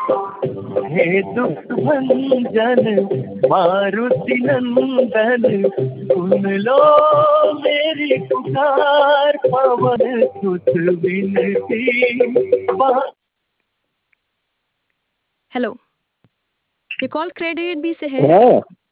हे दुख भंजन मारुति नंदन, सुन लो मेरी पुकार, पवन सुत विनती। हेलो, ये कॉल क्रेडिट बी से है। हाँ